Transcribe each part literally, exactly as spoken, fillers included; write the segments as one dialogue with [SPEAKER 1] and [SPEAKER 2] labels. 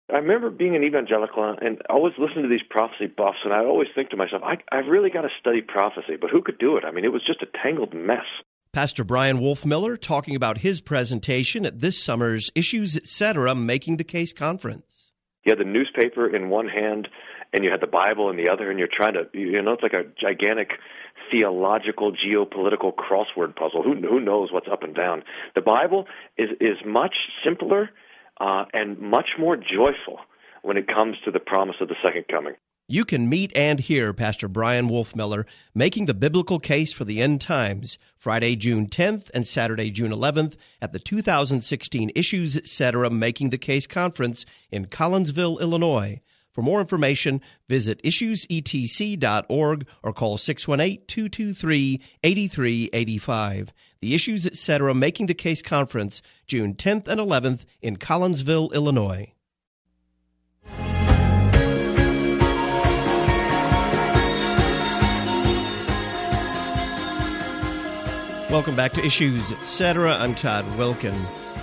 [SPEAKER 1] I remember being an evangelical and always listening to these prophecy buffs, and I always think to myself, I, I really got to study prophecy, but who could do it? I mean, it was just a tangled mess.
[SPEAKER 2] Pastor Brian Wolfmueller talking about his presentation at this summer's Issues Etc. Making the Case Conference.
[SPEAKER 1] You had the newspaper in one hand, and you had the Bible in the other, and you're trying to, you know, it's like a gigantic theological, geopolitical crossword puzzle. Who, who knows what's up and down? The Bible is, is much simpler Uh, and much more joyful when it comes to the promise of the second coming.
[SPEAKER 2] You can meet and hear Pastor Brian Wolfmueller making the biblical case for the end times, Friday, June tenth and Saturday, June eleventh at the two thousand sixteen Issues Etc. Making the Case Conference in Collinsville, Illinois. For more information, visit issues e t c dot org or call six one eight, two two three, eight three eight five. The Issues Etc. Making the Case Conference, June tenth and eleventh in Collinsville, Illinois. Welcome back to Issues Etc. I'm Todd Wilkin.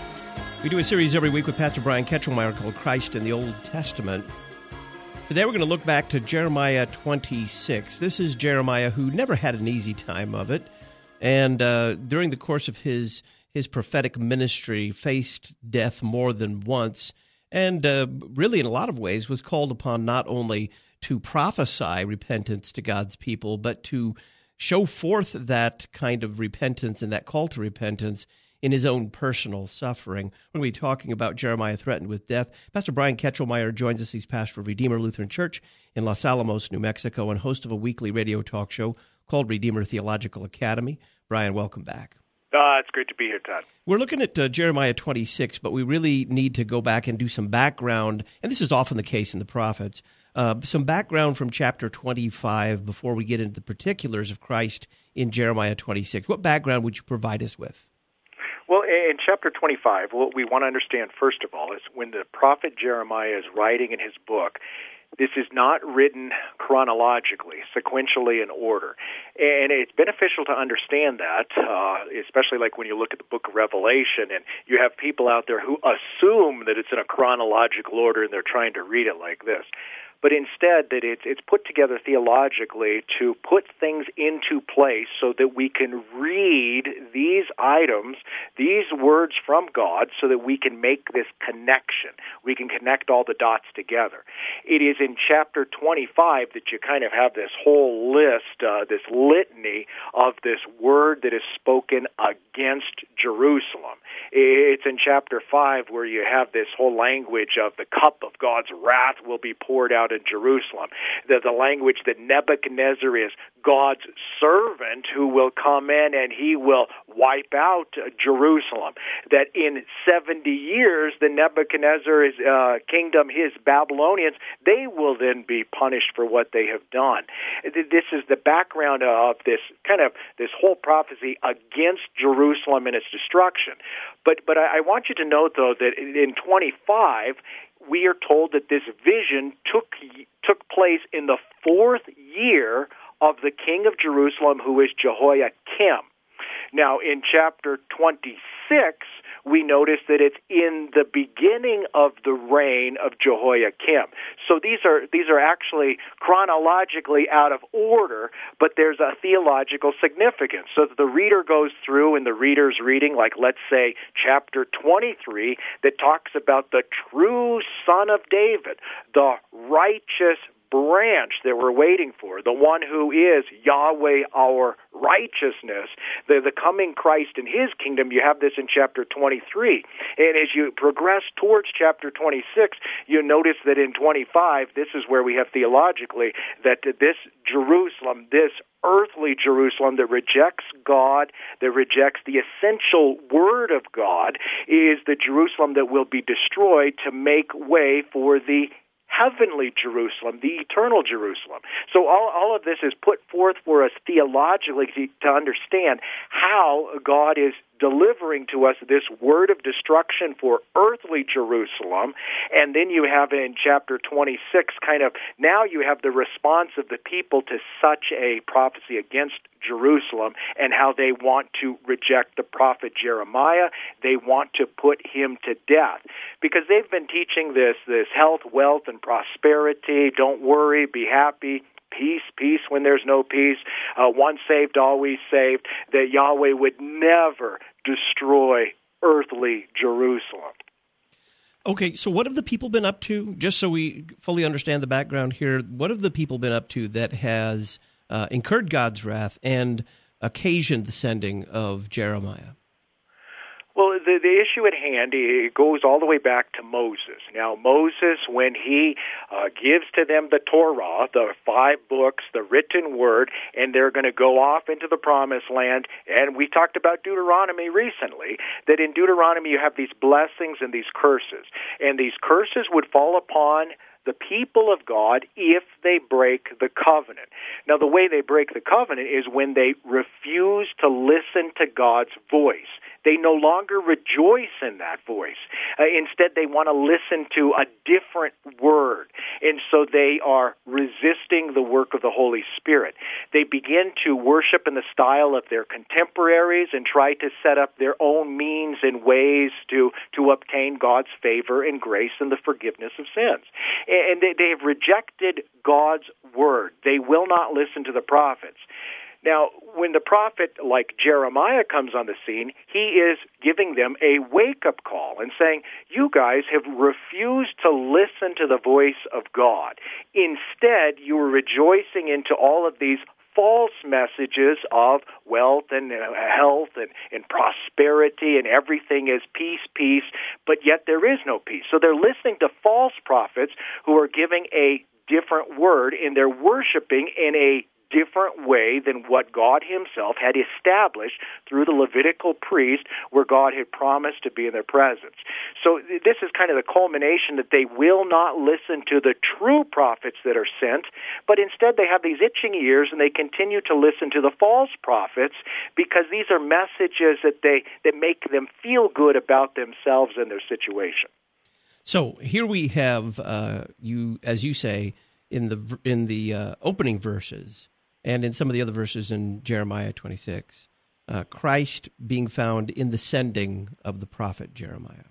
[SPEAKER 2] We do a series every week with Pastor Brian Ketchelmeyer called Christ in the Old Testament. Today we're going to look back to Jeremiah twenty-six. This is Jeremiah who never had an easy time of it, and uh, during the course of his his prophetic ministry faced death more than once, and uh, really in a lot of ways was called upon not only to prophesy repentance to God's people, but to show forth that kind of repentance and that call to repentance in his own personal suffering. We're going to be talking about Jeremiah threatened with death. Pastor Brian Ketchelmeyer joins us. He's pastor of Redeemer Lutheran Church in Los Alamos, New Mexico, and host of a weekly radio talk show called Redeemer Theological Academy. Brian, welcome back.
[SPEAKER 3] Uh, it's great to be here, Todd.
[SPEAKER 2] We're looking at uh, Jeremiah twenty-six, but we really need to go back and do some background, and this is often the case in the prophets, uh, some background from chapter twenty-five before we get into the particulars of Christ in Jeremiah twenty-six. What background would you provide us with?
[SPEAKER 3] Well, in chapter twenty-five, what we want to understand, first of all, is when the prophet Jeremiah is writing in his book, this is not written chronologically, sequentially in order. And it's beneficial to understand that, uh, especially like when you look at the book of Revelation and you have people out there who assume that it's in a chronological order and they're trying to read it like this. But instead that it's, it's put together theologically to put things into place so that we can read these items, these words from God, so that we can make this connection. We can connect all the dots together. It is in chapter twenty-five that you kind of have this whole list, uh, this litany of this word that is spoken against Jerusalem. It's in chapter five where you have this whole language of the cup of God's wrath will be poured out in Jerusalem. The, the language that Nebuchadnezzar is God's servant who will come in and he will wipe out uh, Jerusalem. That in seventy years, the Nebuchadnezzar's uh, kingdom, his Babylonians, they will then be punished for what they have done. This is the background of this kind of this whole prophecy against Jerusalem and its destruction. But but I, I want you to note, though, that in twenty-five, we are told that this vision took took place in the fourth year of the king of Jerusalem, who is Jehoiakim. Now, in chapter twenty-six, we notice that it's in the beginning of the reign of Jehoiakim. So these are these are actually chronologically out of order, but there's a theological significance. So that the reader goes through and the reader's reading, like let's say chapter twenty-three, that talks about the true Son of David, the righteous branch that we're waiting for, the one who is Yahweh our righteousness, the, the coming Christ in his kingdom. You have this in chapter twenty-three. And as you progress towards chapter twenty-six, you notice that in twenty-five, this is where we have theologically that this Jerusalem, this earthly Jerusalem that rejects God, that rejects the essential word of God, is the Jerusalem that will be destroyed to make way for the heavenly Jerusalem, the eternal Jerusalem. So all, all of this is put forth for us theologically to, to understand how God is delivering to us this word of destruction for earthly Jerusalem. And then you have in chapter twenty-six kind of, now you have the response of the people to such a prophecy against Jerusalem and how they want to reject the prophet Jeremiah. They want to put him to death because they've been teaching this, this health, wealth, and prosperity. Don't worry, be happy. Peace, peace when there's no peace. Uh, once saved, always saved. That Yahweh would never destroy earthly Jerusalem.
[SPEAKER 2] Okay, so what have the people been up to? Just so we fully understand the background here, what have the people been up to that has uh, incurred God's wrath and occasioned the sending of Jeremiah?
[SPEAKER 3] Well, the, the issue at hand, it goes all the way back to Moses. Now, Moses, when he uh, gives to them the Torah, the five books, the written word, and they're going to go off into the promised land, and we talked about Deuteronomy recently, that in Deuteronomy you have these blessings and these curses, and these curses would fall upon the people of God if they break the covenant. Now, the way they break the covenant is when they refuse to listen to God's voice. They no longer rejoice in that voice. Uh, instead, they want to listen to a different word. And so they are resisting the work of the Holy Spirit. They begin to worship in the style of their contemporaries and try to set up their own means and ways to, to obtain God's favor and grace and the forgiveness of sins. And they, they have rejected God's word. They will not listen to the prophets. Now, when the prophet like Jeremiah comes on the scene, he is giving them a wake-up call and saying, you guys have refused to listen to the voice of God. Instead, you are rejoicing into all of these false messages of wealth and uh, health and, and prosperity and everything is peace, peace, but yet there is no peace. So they're listening to false prophets who are giving a different word, and they're worshiping in a different way than what God himself had established through the Levitical priest where God had promised to be in their presence. So this is kind of the culmination that they will not listen to the true prophets that are sent, but instead they have these itching ears and they continue to listen to the false prophets because these are messages that they that make them feel good about themselves and their situation.
[SPEAKER 2] So here we have uh, you, as you say, in the in the uh, opening verses, and in some of the other verses in Jeremiah twenty-six, uh, Christ being found in the sending of the prophet Jeremiah.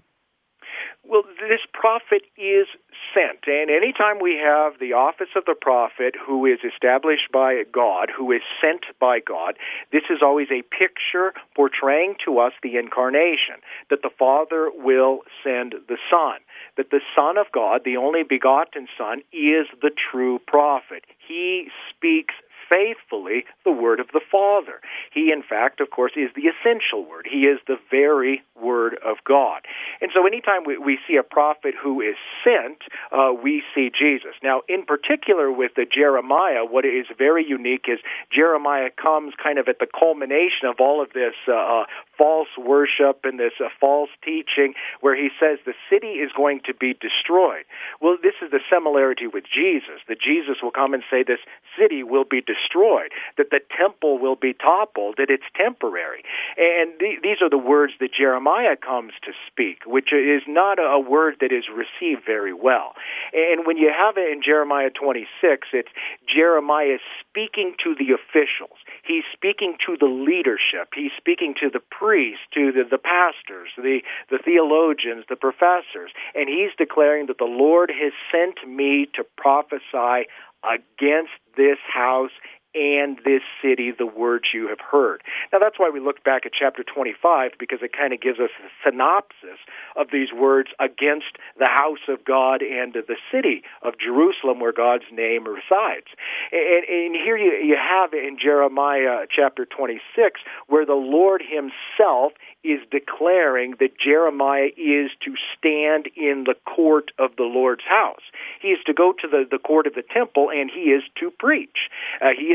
[SPEAKER 3] Well, this prophet is sent, and anytime we have the office of the prophet who is established by God, who is sent by God, this is always a picture portraying to us the incarnation, that the Father will send the Son, that the Son of God, the only begotten Son, is the true prophet. He speaks faithfully the word of the Father. He, in fact, of course, is the essential word. He is the very word of God. And so anytime we, we see a prophet who is sent, uh, we see Jesus. Now, in particular with the Jeremiah, what is very unique is Jeremiah comes kind of at the culmination of all of this uh, false worship and this uh, false teaching where he says the city is going to be destroyed. Well, this is the similarity with Jesus, that Jesus will come and say this city will be destroyed, that the temple will be toppled, that it's temporary. And th- these are the words that Jeremiah comes to speak, which is not a, a word that is received very well. And when you have it in Jeremiah twenty-six, it's Jeremiah speaking to the officials. He's speaking to the leadership. He's speaking to the priests, to the, the pastors, the, the theologians, the professors. And he's declaring that the Lord has sent me to prophesy against this house and this city, the words you have heard. Now, that's why we look back at chapter twenty-five, because it kind of gives us a synopsis of these words against the house of God and the city of Jerusalem where God's name resides. And, and here you, you have it in Jeremiah chapter twenty-six, where the Lord himself is declaring that Jeremiah is to stand in the court of the Lord's house. He is to go to the, the court of the temple, and he is to preach. Uh, he is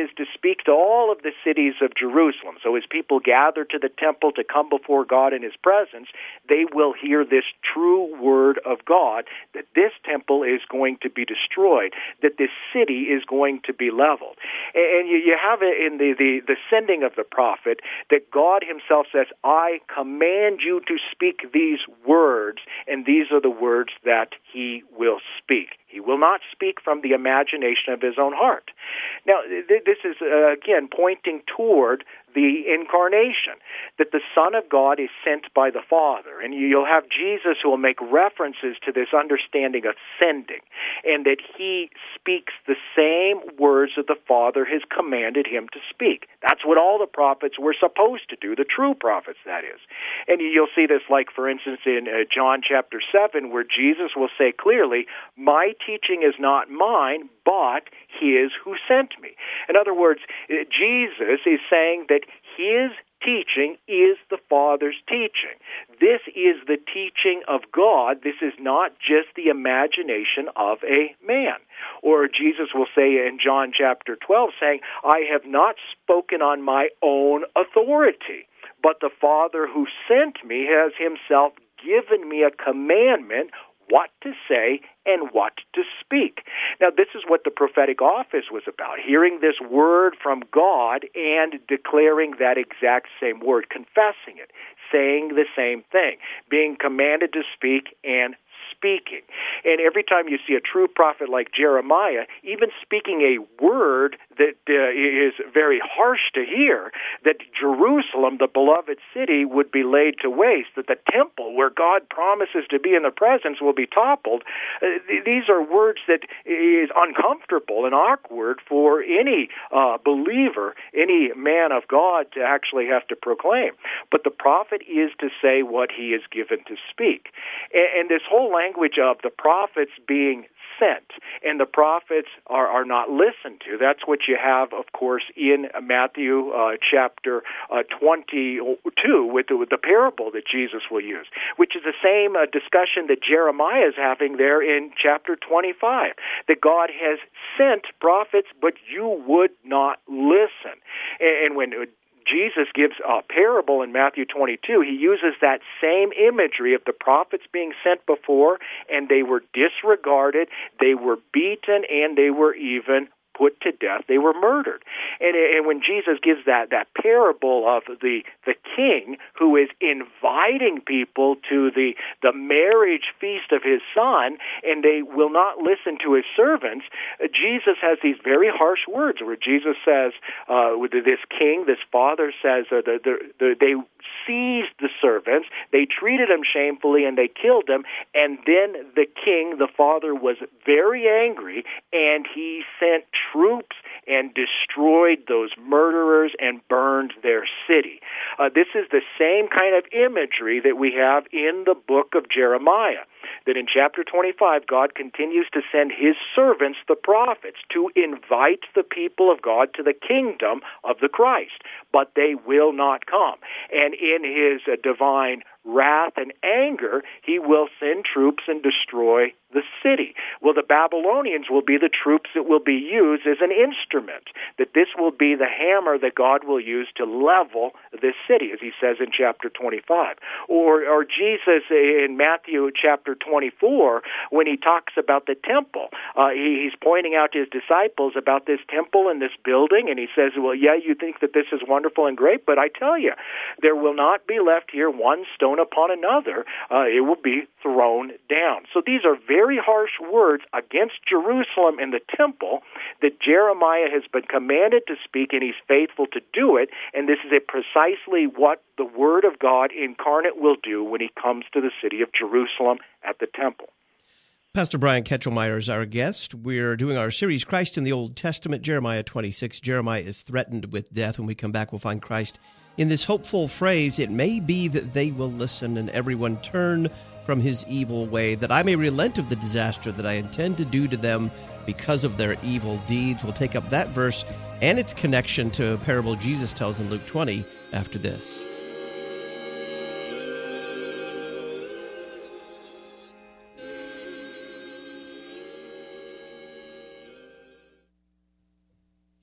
[SPEAKER 3] is to speak to all of the cities of Jerusalem. So as people gather to the temple to come before God in his presence, they will hear this true word of God, that this temple is going to be destroyed, that this city is going to be leveled. And you, you have it in the, the, the sending of the prophet that God himself says, I command you to speak these words, and these are the words that he will speak. He will not speak from the imagination of his own heart. Now, th- this is, uh, again, pointing toward the incarnation, that the Son of God is sent by the Father. And you'll have Jesus who will make references to this understanding of sending, and that he speaks the same words that the Father has commanded him to speak. That's what all the prophets were supposed to do, the true prophets, that is. And you'll see this, like, for instance, in uh, John chapter seven, where Jesus will say clearly, my teaching is not mine, but his who sent me. In other words, Jesus is saying that his teaching is the Father's teaching. This is the teaching of God. This is not just the imagination of a man. Or Jesus will say in John chapter twelve, saying, I have not spoken on my own authority, but the Father who sent me has himself given me a commandment what to say and what to speak. Now, this is what the prophetic office was about, hearing this word from God and declaring that exact same word, confessing it, saying the same thing, being commanded to speak and speaking. And every time you see a true prophet like Jeremiah, even speaking a word that uh, is very harsh to hear, that Jerusalem, the beloved city, would be laid to waste, that the temple where God promises to be in the presence will be toppled. Uh, th- these are words that is uncomfortable and awkward for any uh, believer, any man of God to actually have to proclaim. But the prophet is to say what he is given to speak. And, and this whole language of the prophets being sent, and the prophets are, are not listened to. That's what you have, of course, in Matthew uh, chapter uh, twenty-two with the, with the parable that Jesus will use, which is the same uh, discussion that Jeremiah is having there in chapter twenty-five, that God has sent prophets, but you would not listen. And, and when Jesus gives a parable in Matthew twenty-two, he uses that same imagery of the prophets being sent before, and they were disregarded, they were beaten, and they were even put to death. They were murdered. And, and when Jesus gives that, that parable of the, the king who is inviting people to the, the marriage feast of his son, and they will not listen to his servants, uh, Jesus has these very harsh words where Jesus says, uh, this king, this father says, uh, the, the, the, they seized the servants, they treated them shamefully, and they killed them, and then the king, the father, was very angry, and he sent troops and destroyed those murderers and burned their city. Uh, this is the same kind of imagery that we have in the book of Jeremiah, that in chapter twenty-five, God continues to send his servants, the prophets, to invite the people of God to the kingdom of the Christ, but they will not come. And in his uh, divine wrath and anger, he will send troops and destroy the city. Well, the Babylonians will be the troops that will be used as an instrument, that this will be the hammer that God will use to level this city, as he says in chapter twenty-five. Or, or Jesus in Matthew chapter twenty-four, when he talks about the temple, uh, he, he's pointing out to his disciples about this temple and this building, and he says, well, yeah, you think that this is wonderful and great, but I tell you, there will not be left here one stone upon another. Uh, it will be thrown down. So these are very harsh words against Jerusalem and the temple that Jeremiah has been commanded to speak, and he's faithful to do it. And this is a precisely what the Word of God incarnate will do when he comes to the city of Jerusalem at the temple.
[SPEAKER 2] Pastor Brian Ketchelmeyer is our guest. We're doing our series, Christ in the Old Testament, Jeremiah twenty-six. Jeremiah is threatened with death. When we come back, we'll find Christ in this hopeful phrase, it may be that they will listen and everyone turn from his evil way, that I may relent of the disaster that I intend to do to them because of their evil deeds. We'll take up that verse and its connection to a parable Jesus tells in Luke twenty after this.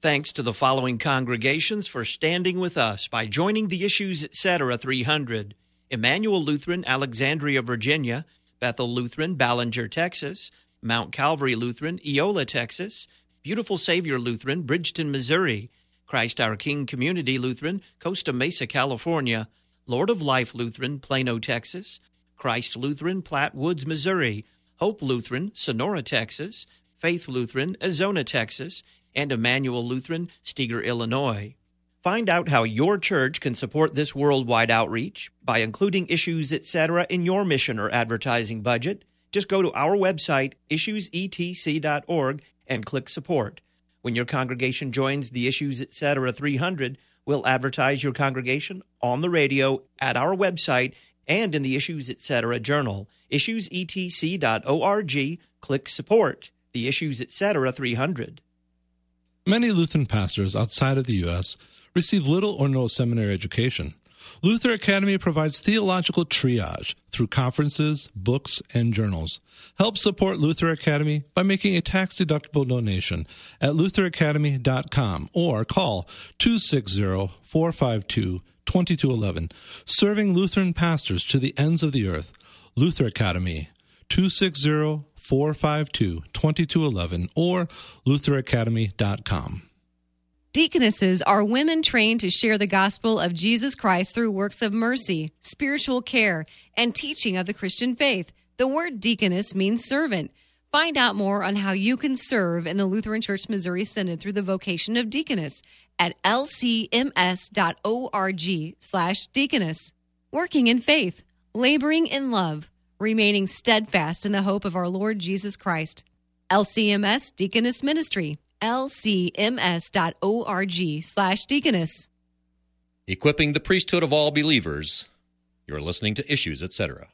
[SPEAKER 4] Thanks to the following congregations for standing with us by joining the Issues Etc. three hundred. Emmanuel Lutheran, Alexandria, Virginia; Bethel Lutheran, Ballinger, Texas; Mount Calvary Lutheran, Eola, Texas; Beautiful Savior Lutheran, Bridgeton, Missouri; Christ Our King Community Lutheran, Costa Mesa, California; Lord of Life Lutheran, Plano, Texas; Christ Lutheran, Platte Woods, Missouri; Hope Lutheran, Sonora, Texas; Faith Lutheran, Azona, Texas; and Emmanuel Lutheran, Steger, Illinois. Find out how your church can support this worldwide outreach by including Issues Etc. in your mission or advertising budget. Just go to our website, issues e t c dot org, and click Support. When your congregation joins the Issues Etc. three hundred, we'll advertise your congregation on the radio, at our website, and in the Issues Etc. journal. issues e t c dot org, click Support. The Issues Etc. three hundred.
[SPEAKER 5] Many Lutheran pastors outside of the U S receive little or no seminary education. Luther Academy provides theological triage through conferences, books, and journals. Help support Luther Academy by making a tax-deductible donation at luther academy dot com or call two six zero, four five two, two two one one. Serving Lutheran pastors to the ends of the earth. Luther Academy, two six zero, four five two, two two one one or luther academy dot com.
[SPEAKER 6] Deaconesses are women trained to share the gospel of Jesus Christ through works of mercy, spiritual care, and teaching of the Christian faith. The word deaconess means servant. Find out more on how you can serve in the Lutheran Church Missouri Synod through the vocation of deaconess at l c m s dot org slash deaconess. Working in faith, laboring in love, remaining steadfast in the hope of our Lord Jesus Christ. L C M S Deaconess Ministry, l c m s dot org slash deaconess.
[SPEAKER 7] Equipping the priesthood of all believers. You're listening to Issues, et cetera.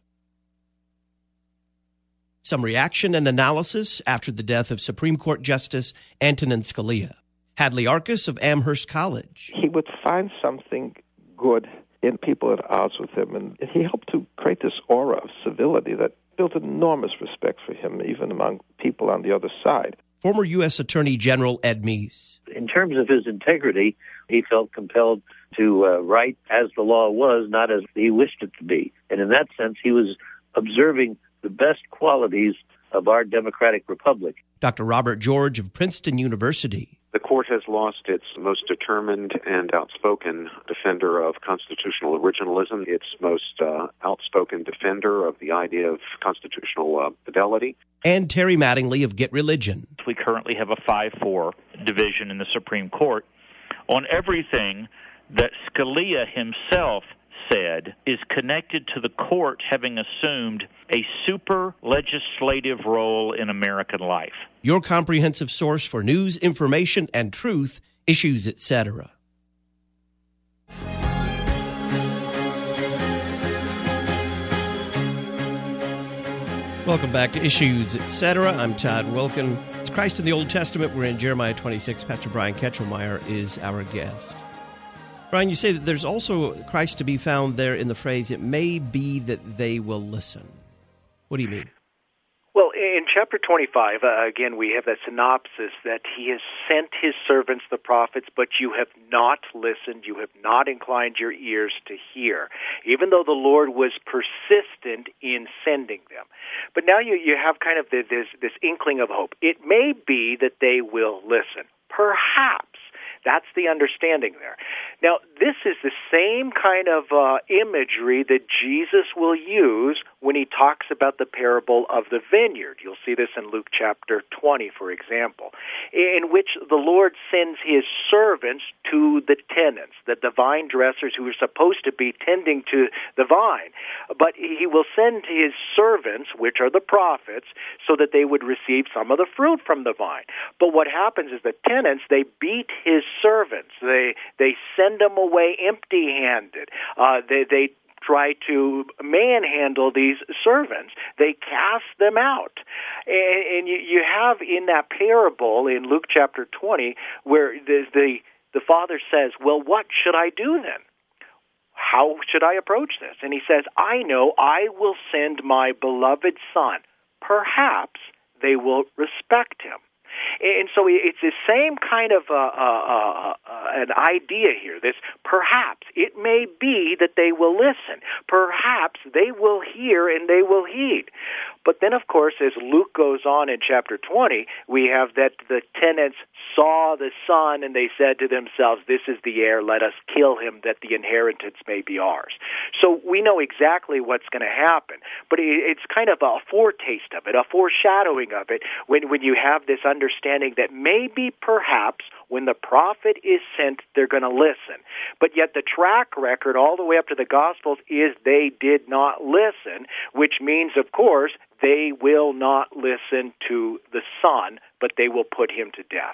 [SPEAKER 2] Some reaction and analysis after the death of Supreme Court Justice Antonin Scalia. Hadley Arkus of Amherst College.
[SPEAKER 8] He would find something good in people at odds with him, and he helped to create this aura of civility that built enormous respect for him, even among people on the other side.
[SPEAKER 2] Former U S Attorney General Ed Meese.
[SPEAKER 9] In terms of his integrity, he felt compelled to uh, write as the law was, not as he wished it to be. And in that sense, he was observing the best qualities of our democratic republic.
[SPEAKER 2] Doctor Robert George of Princeton University.
[SPEAKER 10] The court has lost its most determined and outspoken defender of constitutional originalism, its most uh, outspoken defender of the idea of constitutional uh, fidelity.
[SPEAKER 2] And Terry Mattingly of Get Religion.
[SPEAKER 11] We currently have a five four division in the Supreme Court on everything that Scalia himself said is connected to the court having assumed a super legislative role in American life.
[SPEAKER 2] Your comprehensive source for news, information, and truth, Issues, et cetera. Welcome back to Issues, et cetera. I'm Todd Wilkin. It's Christ in the Old Testament. We're in Jeremiah twenty-six. Pastor Brian Ketchelmeyer is our guest. Brian, you say that there's also Christ to be found there in the phrase, it may be that they will listen. What do you mean?
[SPEAKER 3] Well, in chapter twenty-five, uh, again, we have that synopsis that he has sent his servants, the prophets, but you have not listened, you have not inclined your ears to hear, even though the Lord was persistent in sending them. But now you, you have kind of this, this inkling of hope. It may be that they will listen. Perhaps. That's the understanding there. Now, this is the same kind of uh, imagery that Jesus will use when he talks about the parable of the vineyard. You'll see this in Luke chapter twenty, for example, in which the Lord sends his servants to the tenants, the, the vine dressers who are supposed to be tending to the vine. But he will send his servants, which are the prophets, so that they would receive some of the fruit from the vine. But what happens is the tenants, they beat his servants. They they send them away empty-handed. Uh, they they try to manhandle these servants. They cast them out. And, and you, you have in that parable in Luke chapter twenty where the, the the father says, well, what should I do then? How should I approach this? And he says, I know I will send my beloved son. Perhaps they will respect him. And so it's the same kind of uh, uh, uh, an idea here. This perhaps it may be that they will listen. Perhaps they will hear and they will heed. But then, of course, as Luke goes on in chapter twenty, we have that the tenants saw the son and they said to themselves, "This is the heir, let us kill him that the inheritance may be ours." So we know exactly what's going to happen, but it's kind of a foretaste of it, a foreshadowing of it, when, when you have this understanding that maybe, perhaps, when the prophet is sent, they're going to listen. But yet the track record all the way up to the Gospels is they did not listen, which means, of course, they will not listen to the Son, but they will put him to death.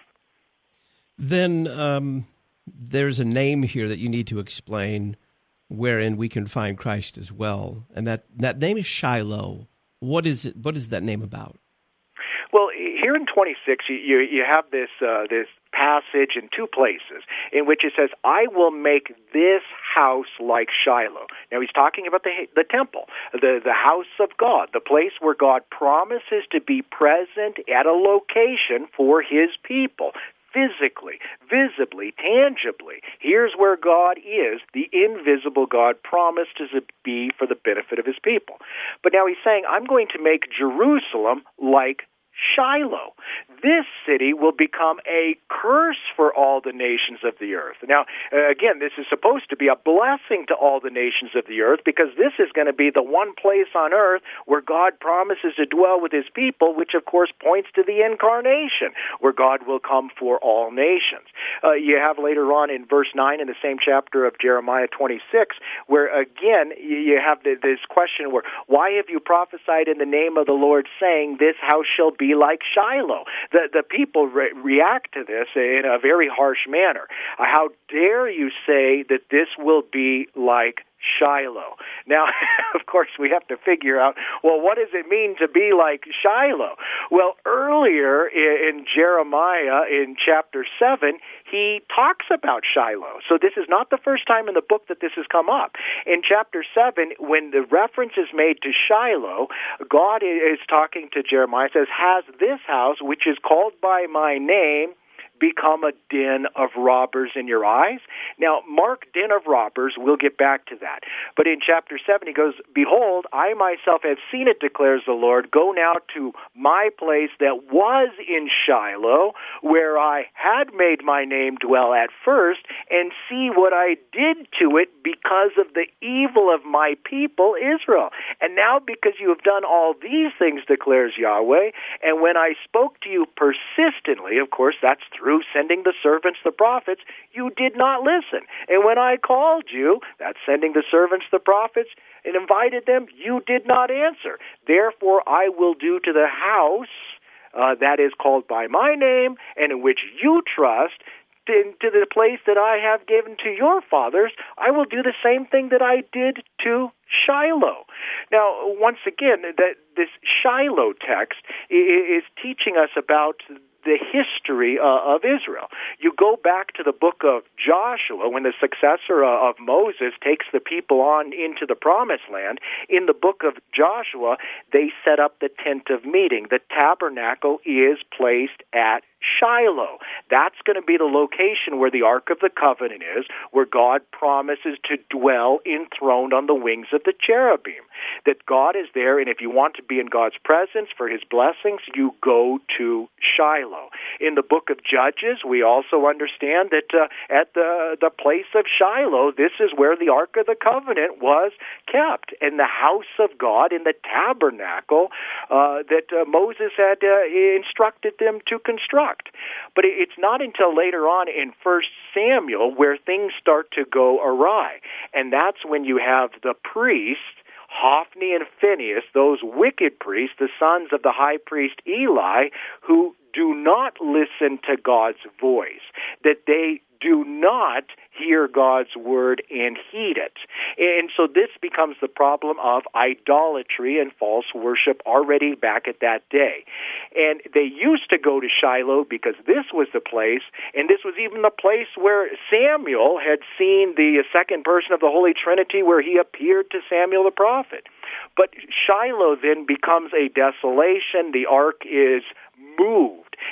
[SPEAKER 2] Then um, there's a name here that you need to explain wherein we can find Christ as well, and that, that name is Shiloh. What is it? What is that name about?
[SPEAKER 3] Well, here in twenty-six, you, you, you have this uh, this passage in two places in which it says, "I will make this house like Shiloh." Now, he's talking about the the temple, the, the house of God, the place where God promises to be present at a location for his people. Physically, visibly, tangibly. Here's where God is, the invisible God promised to be for the benefit of his people. But now he's saying, I'm going to make Jerusalem like Shiloh. This city will become a curse for all the nations of the earth. Now, uh, again, this is supposed to be a blessing to all the nations of the earth, because this is going to be the one place on earth where God promises to dwell with his people, which of course points to the incarnation, where God will come for all nations. Uh, you have later on in verse nine in the same chapter of Jeremiah twenty-six, where again you have this question where, why have you prophesied in the name of the Lord, saying, this house shall be like Shiloh? The, the people re- react to this in a very harsh manner. Uh, how dare you say that this will be like Shiloh? Now, of course, we have to figure out, well, what does it mean to be like Shiloh? Well, earlier in, in Jeremiah, in chapter seven, he talks about Shiloh. So this is not the first time in the book that this has come up. In chapter seven, when the reference is made to Shiloh, God is talking to Jeremiah, says, has this house, which is called by my name, become a den of robbers in your eyes? Now, mark den of robbers, we'll get back to that. But in chapter seven, he goes, behold, I myself have seen it, declares the Lord. Go now to my place that was in Shiloh, where I had made my name dwell at first, and see what I did to it because of the evil of my people Israel. And now because you have done all these things, declares Yahweh, and when I spoke to you persistently, of course, that's through Through sending the servants, the prophets, you did not listen. And when I called you, that's sending the servants, the prophets, and invited them, you did not answer. Therefore, I will do to the house uh, that is called by my name, and in which you trust, to, to the place that I have given to your fathers, I will do the same thing that I did to Shiloh. Now, once again, that this Shiloh text is teaching us about the history uh, of Israel. You go back to the book of Joshua, when the successor uh, of Moses takes the people on into the promised land. In the book of Joshua, they set up the tent of meeting. The tabernacle is placed at Shiloh. That's going to be the location where the Ark of the Covenant is, where God promises to dwell enthroned on the wings of the cherubim. That God is there, and if you want to be in God's presence for his blessings, you go to Shiloh. In the book of Judges, we also understand that uh, at the, the place of Shiloh, this is where the Ark of the Covenant was kept, in the house of God, in the tabernacle uh, that uh, Moses had uh, instructed them to construct. But it's not until later on in First Samuel where things start to go awry. And that's when you have the priests, Hophni and Phinehas, those wicked priests, the sons of the high priest Eli, who do not listen to God's voice, that they do not hear God's word and heed it. And so this becomes the problem of idolatry and false worship already back at that day. And they used to go to Shiloh because this was the place, and this was even the place where Samuel had seen the second person of the Holy Trinity, where he appeared to Samuel the prophet. But Shiloh then becomes a desolation. The ark is moved.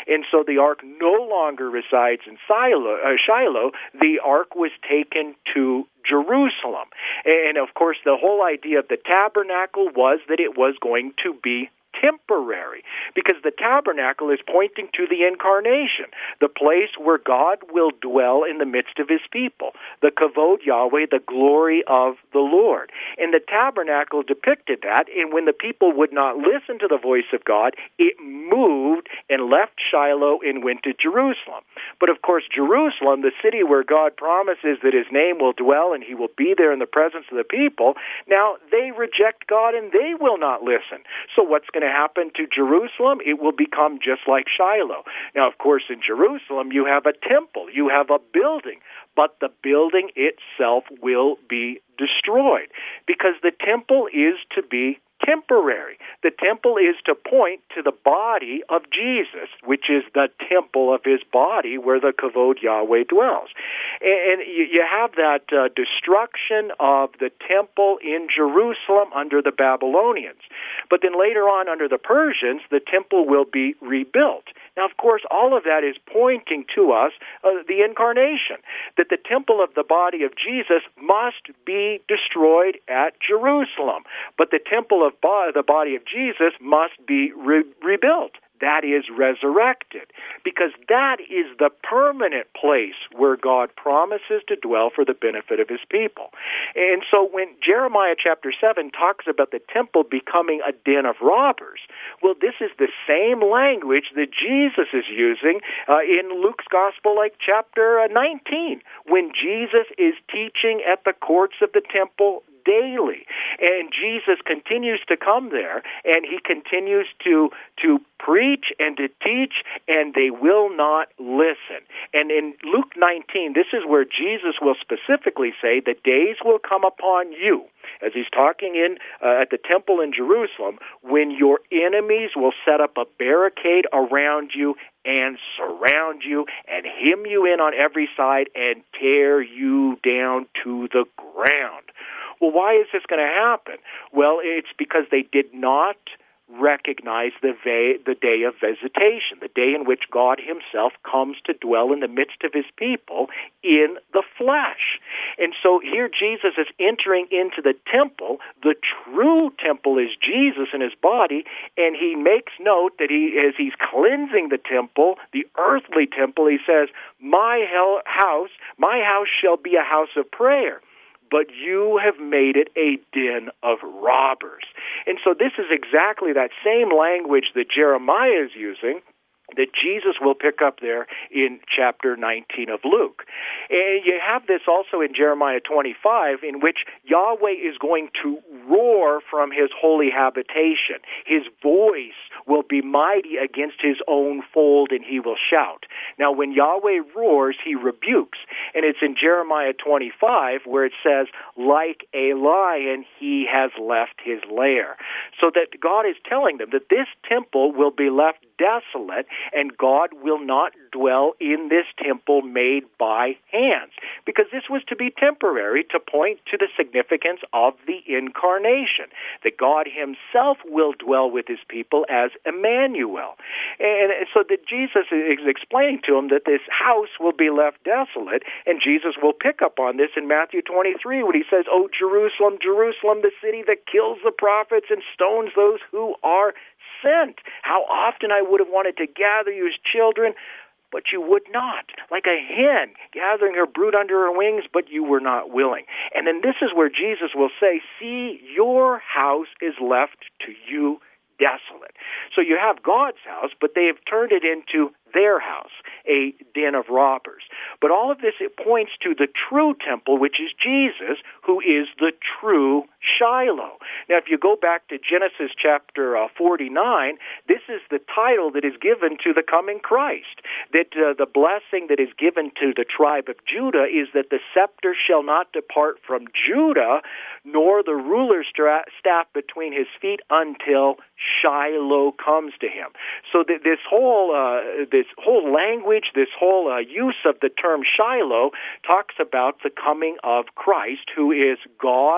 [SPEAKER 3] And so the ark no longer resides in Shiloh. Uh, Shiloh. The ark was taken to Jerusalem. And, of course, the whole idea of the tabernacle was that it was going to be temporary, because the tabernacle is pointing to the incarnation, the place where God will dwell in the midst of his people, the kavod Yahweh, the glory of the Lord. And the tabernacle depicted that, and when the people would not listen to the voice of God, it moved and left Shiloh and went to Jerusalem. But of course, Jerusalem, the city where God promises that his name will dwell and he will be there in the presence of the people, now they reject God and they will not listen. So what's going to happen to Jerusalem? It will become just like Shiloh. Now, of course, in Jerusalem, you have a temple, you have a building, but the building itself will be destroyed, because the temple is to be temporary. The temple is to point to the body of Jesus, which is the temple of his body where the kavod Yahweh dwells. And you have that uh, destruction of the temple in Jerusalem under the Babylonians. But then later on, under the Persians, the temple will be rebuilt. Now, of course, all of that is pointing to us uh, the incarnation, that the temple of the body of Jesus must be destroyed at Jerusalem. But the temple of bo- the body of Jesus must be re- rebuilt. That is resurrected, because that is the permanent place where God promises to dwell for the benefit of his people. And so when Jeremiah chapter seven talks about the temple becoming a den of robbers, well, this is the same language that Jesus is using uh, in Luke's Gospel, like chapter uh, nineteen, when Jesus is teaching at the courts of the temple daily. And Jesus continues to come there, and he continues to to preach and to teach, and they will not listen. And in Luke nineteen, this is where Jesus will specifically say, the days will come upon you, as he's talking in uh, at the temple in Jerusalem, when your enemies will set up a barricade around you and surround you and hem you in on every side and tear you down to the ground. Well, why is this going to happen? Well, it's because they did not recognize the, va- the day of visitation, the day in which God himself comes to dwell in the midst of his people in the flesh. And so here Jesus is entering into the temple. The true temple is Jesus and his body, and he makes note that he, as he's cleansing the temple, the earthly temple, he says, my hell house, my house shall be a house of prayer, but you have made it a den of robbers. And so this is exactly that same language that Jeremiah is using, that Jesus will pick up there in chapter nineteen of Luke. And you have this also in Jeremiah twenty-five, in which Yahweh is going to roar from his holy habitation. His voice will be mighty against his own fold, and he will shout. Now, when Yahweh roars, he rebukes. And it's in Jeremiah twenty-five where it says, like a lion, he has left his lair. So that God is telling them that this temple will be left desolate, and God will not dwell in this temple made by hands, because this was to be temporary, to point to the significance of the incarnation, that God himself will dwell with his people as Emmanuel. And so that Jesus is explaining to them that this house will be left desolate, and Jesus will pick up on this in Matthew twenty-three when he says, "O Jerusalem, Jerusalem, the city that kills the prophets and stones those who are sent. How often I would have wanted to gather you as children, but you would not. Like a hen gathering her brood under her wings, but you were not willing." And then this is where Jesus will say, "See, your house is left to you desolate." So you have God's house, but they have turned it into their house, a den of robbers. But all of this, it points to the true temple, which is Jesus, who is the true Shiloh. Now, if you go back to Genesis chapter uh, forty-nine, this is the title that is given to the coming Christ, that uh, the blessing that is given to the tribe of Judah is that the scepter shall not depart from Judah, nor the ruler's stra- staff between his feet until Shiloh comes to him. So that this whole uh, this whole language, this whole uh, use of the term Shiloh talks about the coming of Christ, who is God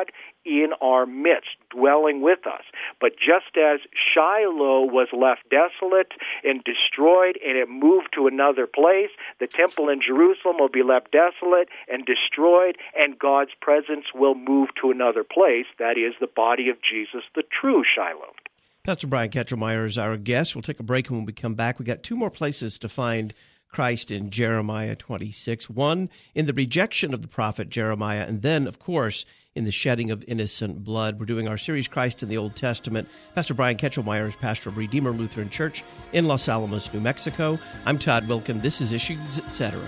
[SPEAKER 3] in our midst, dwelling with us. But just as Shiloh was left desolate and destroyed and it moved to another place, the temple in Jerusalem will be left desolate and destroyed, and God's presence will move to another place. That is the body of Jesus, the true Shiloh.
[SPEAKER 2] Pastor Brian Ketchelmeyer is our guest. We'll take a break, and when we come back, we got two more places to find Christ in Jeremiah twenty-six. One, in the rejection of the prophet Jeremiah, and then, of course, in the shedding of innocent blood. We're doing our series, Christ in the Old Testament. Pastor Brian Ketchelmeyer is pastor of Redeemer Lutheran Church in Los Alamos, New Mexico. I'm Todd Wilken. This is Issues, et cetera.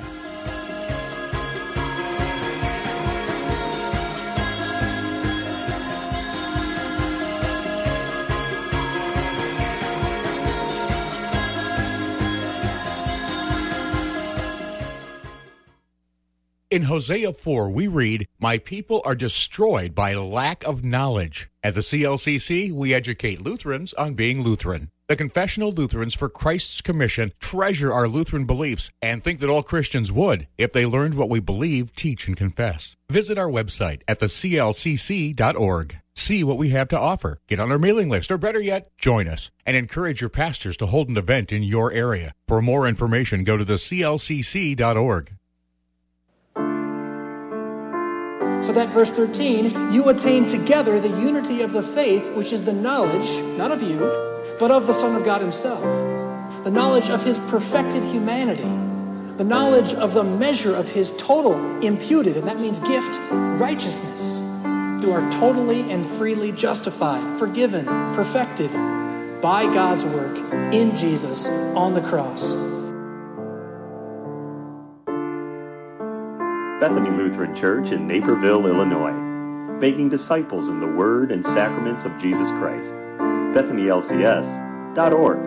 [SPEAKER 12] In Hosea four, we read, "My people are destroyed by lack of knowledge." At the C L C C, we educate Lutherans on being Lutheran. The Confessional Lutherans for Christ's Commission treasure our Lutheran beliefs and think that all Christians would if they learned what we believe, teach, and confess. Visit our website at the c l c c dot org. See what we have to offer. Get on our mailing list, or better yet, join us. And encourage your pastors to hold an event in your area. For more information, go to the c l c c dot org.
[SPEAKER 13] So that verse thirteen, you attain together the unity of the faith, which is the knowledge, not of you, but of the Son of God himself. The knowledge of his perfected humanity. The knowledge of the measure of his total imputed, and that means gift, righteousness. You are totally and freely justified, forgiven, perfected by God's work in Jesus on the cross.
[SPEAKER 14] Bethany Lutheran Church in Naperville, Illinois, making disciples in the Word and sacraments of Jesus Christ. Bethany L C S dot org.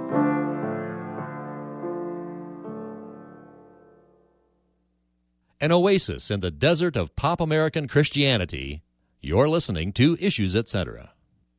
[SPEAKER 7] An oasis in the desert of pop American Christianity. You're listening to Issues, et cetera.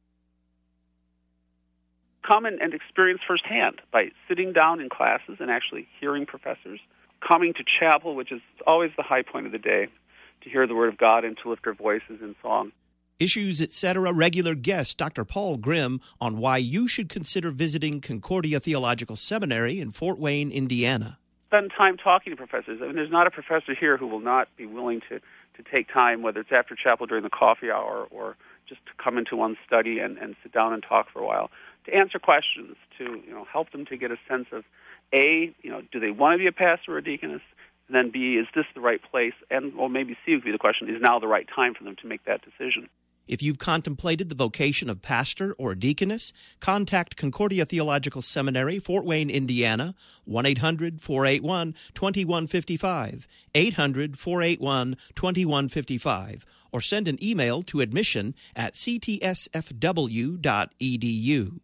[SPEAKER 15] Come and, and experience firsthand by sitting down in classes and actually hearing professors. Coming to chapel, which is always the high point of the day, to hear the Word of God and to lift our voices in song.
[SPEAKER 4] Issues, et cetera. Regular guest Doctor Paul Grimm on why you should consider visiting Concordia Theological Seminary in Fort Wayne, Indiana.
[SPEAKER 15] Spend time talking to professors. I mean, there's not a professor here who will not be willing to, to take time, whether it's after chapel during the coffee hour or just to come into one's study and, and sit down and talk for a while, to answer questions, to you know help them to get a sense of, A, you know, do they want to be a pastor or a deaconess? And then B, is this the right place? And or maybe C would be the question, is now the right time for them to make that decision?
[SPEAKER 4] If you've contemplated the vocation of pastor or deaconess, contact Concordia Theological Seminary, Fort Wayne, Indiana, one eight hundred four eight one two one five five, eight hundred four eight one two one five five, or send an email to admission at c t s f w dot e d u.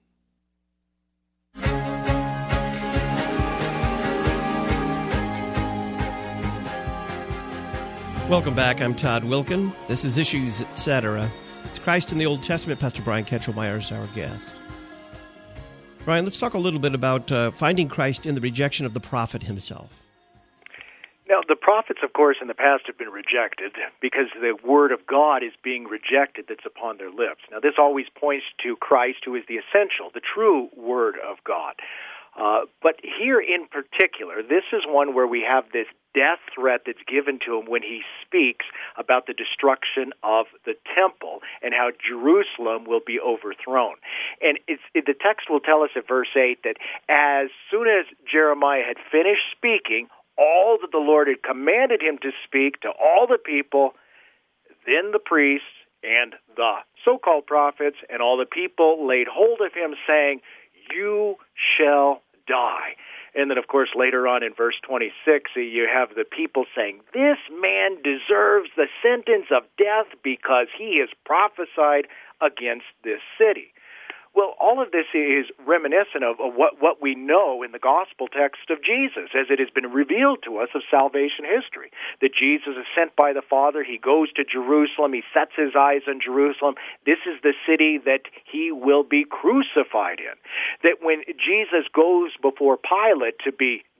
[SPEAKER 2] Welcome back. I'm Todd Wilken. This is Issues, et cetera. It's Christ in the Old Testament. Pastor Brian Ketchelmeyer is our guest. Brian, let's talk a little bit about uh, finding Christ in the rejection of the prophet himself.
[SPEAKER 3] Now, the prophets, of course, in the past have been rejected because the word of God is being rejected that's upon their lips. Now, this always points to Christ, who is the essential, the true word of God. Uh, but here in particular, this is one where we have this death threat that's given to him when he speaks about the destruction of the temple and how Jerusalem will be overthrown. And it's, it, the text will tell us at verse eight that as soon as Jeremiah had finished speaking all that the Lord had commanded him to speak to all the people, then the priests and the so-called prophets and all the people laid hold of him, saying, "You shall die." And then, of course, later on in verse twenty-six, you have the people saying, "This man deserves the sentence of death because he has prophesied against this city." Well, all of this is reminiscent of, of what, what we know in the gospel text of Jesus, as it has been revealed to us of salvation history. That Jesus is sent by the Father, he goes to Jerusalem, he sets his eyes on Jerusalem. This is the city that he will be crucified in. That when Jesus goes before Pilate to be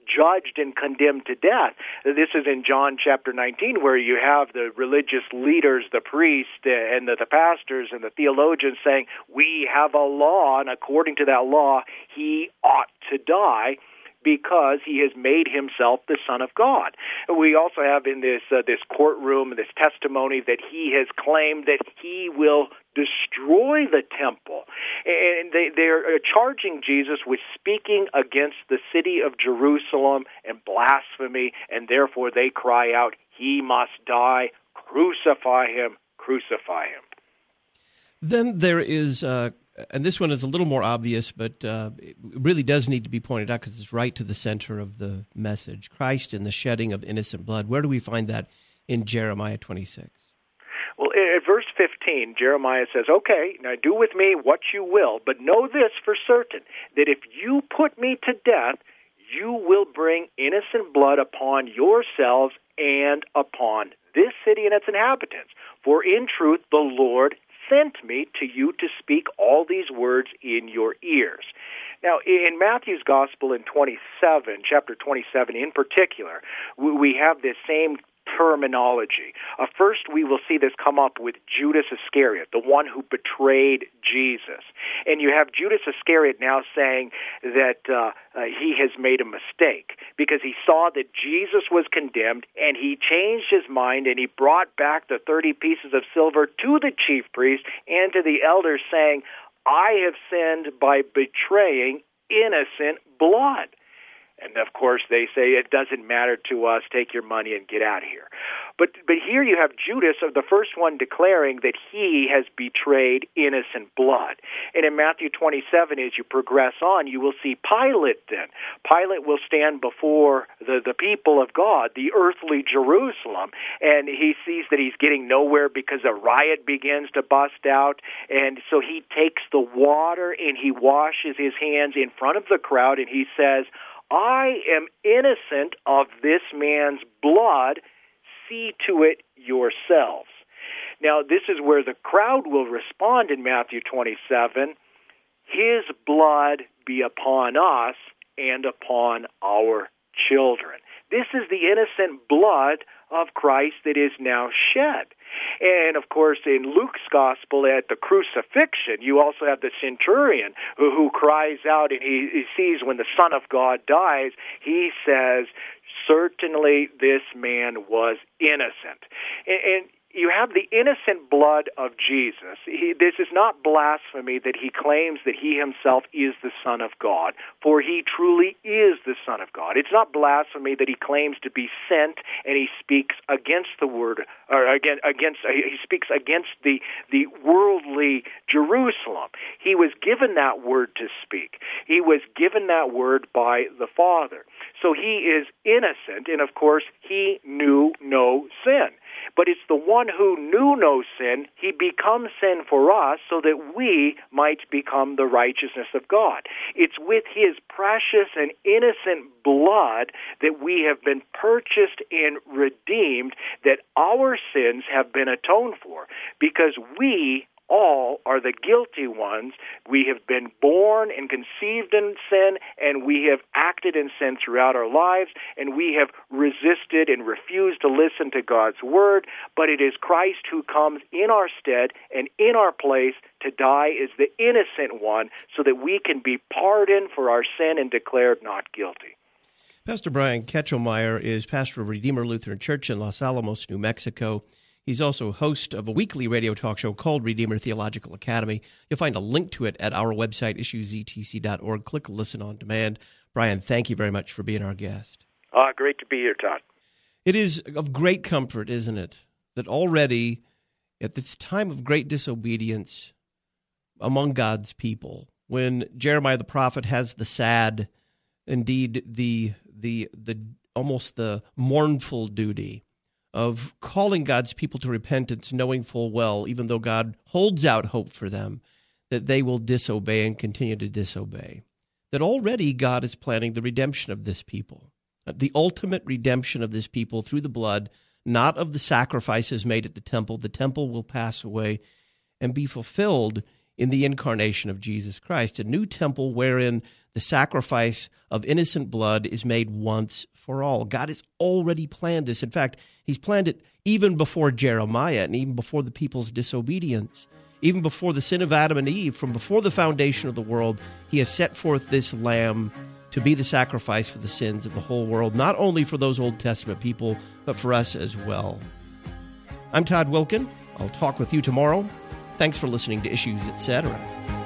[SPEAKER 3] judged and condemned to death. This is in John chapter nineteen, where you have the religious leaders, the priests, and the, the pastors and the theologians saying, we have a law, and according to that law, he ought to die, because he has made himself the Son of God. We also have in this uh, this courtroom, this testimony that he has claimed that he will destroy the temple. And they, they're charging Jesus with speaking against the city of Jerusalem and blasphemy, and therefore they cry out, he must die, crucify him, crucify him.
[SPEAKER 2] Then there is... Uh And this one is a little more obvious, but uh, it really does need to be pointed out because it's right to the center of the message. Christ in the shedding of innocent blood. Where do we find that in Jeremiah twenty-six?
[SPEAKER 3] Well, at verse fifteen, Jeremiah says, okay, now do with me what you will, but know this for certain, that if you put me to death, you will bring innocent blood upon yourselves and upon this city and its inhabitants. For in truth, the Lord sent me to you to speak all these words in your ears. Now, in Matthew's Gospel in twenty-seven, chapter twenty-seven in particular, we have this same terminology. Uh, first, we will see this come up with Judas Iscariot, the one who betrayed Jesus. And you have Judas Iscariot now saying that uh, uh, he has made a mistake because he saw that Jesus was condemned and he changed his mind and he brought back the thirty pieces of silver to the chief priest and to the elders saying, I have sinned by betraying innocent blood. And, of course, they say, it doesn't matter to us, take your money and get out of here. But but here you have Judas, the first one, declaring that he has betrayed innocent blood. And in Matthew twenty-seven, as you progress on, you will see Pilate then. Pilate will stand before the, the people of God, the earthly Jerusalem, and he sees that he's getting nowhere because a riot begins to bust out. And so he takes the water and he washes his hands in front of the crowd, and he says, I am innocent of this man's blood. See to it yourselves. Now, this is where the crowd will respond in Matthew twenty-seven. His blood be upon us and upon our children. This is the innocent blood of Christ that is now shed. And, of course, in Luke's gospel at the crucifixion, you also have the centurion who, who cries out and he, he sees when the Son of God dies, he says, certainly this man was innocent. And, and you have the innocent blood of Jesus. He, this is not blasphemy that he claims that he himself is the Son of God, for he truly is the Son of God. It's not blasphemy that he claims to be sent and he speaks against the word, or against, against he speaks against the, the worldly Jerusalem. He was given that word to speak. He was given that word by the Father. So he is innocent, and of course, he knew no sin. But it's the one who knew no sin, he becomes sin for us so that we might become the righteousness of God. It's with his precious and innocent blood that we have been purchased and redeemed, that our sins have been atoned for, because we all are the guilty ones. We have been born and conceived in sin, and we have acted in sin throughout our lives, and we have resisted and refused to listen to God's word, but it is Christ who comes in our stead and in our place to die as the innocent one so that we can be pardoned for our sin and declared not guilty.
[SPEAKER 2] Pastor Brian Ketchelmeyer is pastor of Redeemer Lutheran Church in Los Alamos, New Mexico. He's also host of a weekly radio talk show called Redeemer Theological Academy. You'll find a link to it at our website, issues e t c dot org. Click Listen on Demand. Brian, thank you very much for being our guest.
[SPEAKER 3] Uh, great to be here, Todd.
[SPEAKER 2] It is of great comfort, isn't it, that already at this time of great disobedience among God's people, when Jeremiah the prophet has the sad, indeed the the the almost the mournful duty of calling God's people to repentance, knowing full well, even though God holds out hope for them, that they will disobey and continue to disobey. That already God is planning the redemption of this people, the ultimate redemption of this people through the blood, not of the sacrifices made at the temple. The temple will pass away and be fulfilled in the incarnation of Jesus Christ, a new temple wherein The sacrifice of innocent blood is made once for all. God has already planned this. In fact, he's planned it even before Jeremiah and even before the people's disobedience, even before the sin of Adam and Eve. From before the foundation of the world, he has set forth this lamb to be the sacrifice for the sins of the whole world, not only for those Old Testament people, but for us as well. I'm Todd Wilken. I'll talk with you tomorrow. Thanks for listening to Issues, et cetera.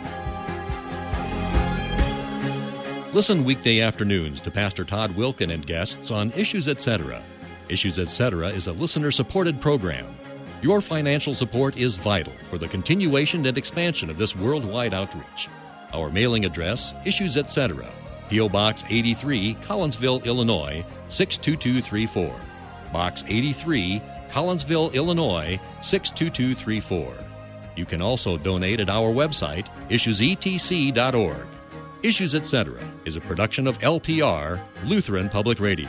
[SPEAKER 7] Listen weekday afternoons to Pastor Todd Wilken and guests on Issues, et cetera. Issues, et cetera is a listener-supported program. Your financial support is vital for the continuation and expansion of this worldwide outreach. Our mailing address, Issues, et cetera. P O. Box eighty-three, Collinsville, Illinois, six two two three four. Box eighty-three, Collinsville, Illinois, six two two three four. You can also donate at our website, issues e t c dot org. Issues, et cetera is a production of L P R, Lutheran Public Radio.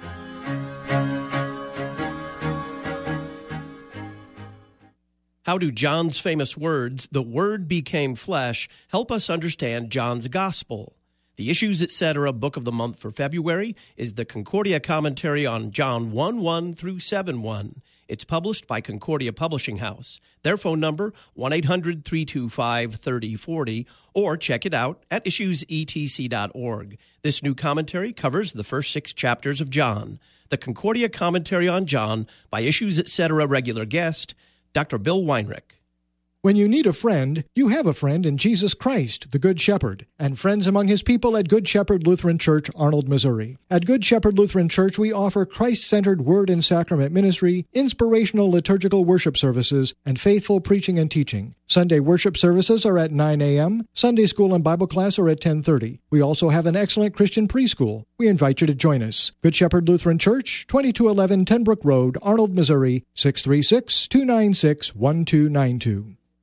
[SPEAKER 2] How do John's famous words, "the Word became flesh," help us understand John's Gospel? The Issues, et cetera book of the month for February is the Concordia Commentary on John one one through seven one. It's published by Concordia Publishing House. Their phone number, one eight hundred three two five three oh four oh, or check it out at issues e t c dot org. This new commentary covers the first six chapters of John. The Concordia Commentary on John by Issues, et cetera regular guest, Doctor Bill Weinrich.
[SPEAKER 13] When you need a friend, you have a friend in Jesus Christ, the Good Shepherd, and friends among his people at Good Shepherd Lutheran Church, Arnold, Missouri. At Good Shepherd Lutheran Church, we offer Christ-centered word and sacrament ministry, inspirational liturgical worship services, and faithful preaching and teaching. Sunday worship services are at nine a.m., Sunday school and Bible class are at ten thirty. We also have an excellent Christian preschool. We invite you to join us. Good Shepherd Lutheran Church, twenty-two eleven Ten Brook Road, Arnold, Missouri, six three six, two nine six, one two nine two.